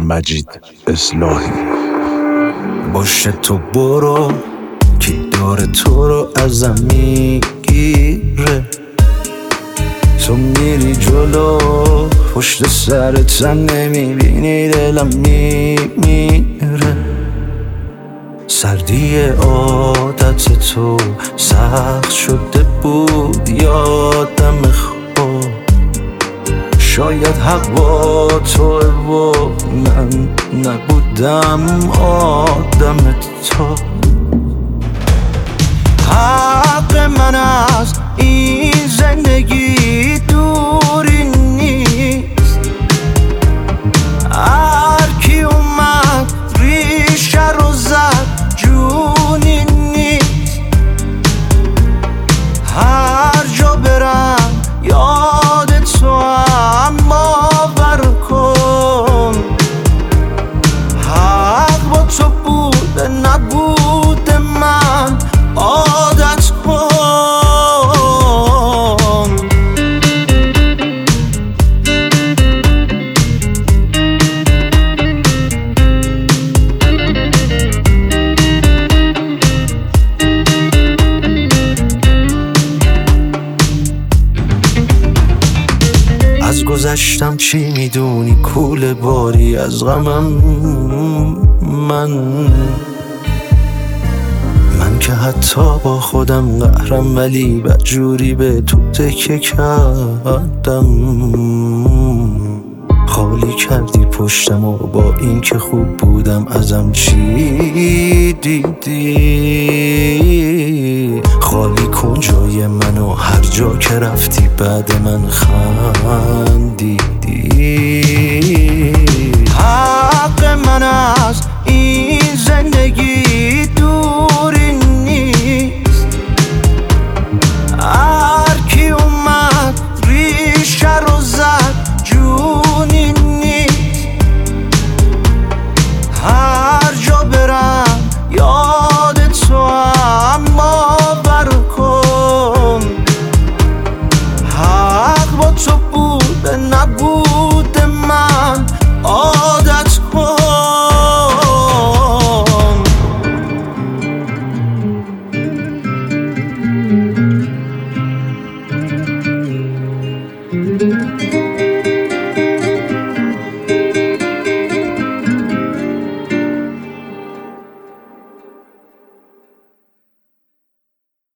مجید اصلاحی. باشه تو برو که داره تو رو ازم میگیره، تو میری جلو پشت سرت نمیبینی دلم میمیره. سردی عادت تو سخت شده بود یادم خوب، شاید حق با توه و من نبودم آدم تو. حق من از این زندگی دوری نیست، هر کی اومد ریشه رو زد جونی نیست. هر جا برم یاد تو هم باور کن، حق با تو بوده نبوده من عادت کن. از گذشتم چی میدونی کوله باری از غمم، من که حتی با خودم قهرم ولی بدجوری به تو تکه کردم. خالی کردی پشتم و با این که خوب بودم ازم چی دیدی؟ خالی کن جای منو هر جا که رفتی بعد من خندیدی.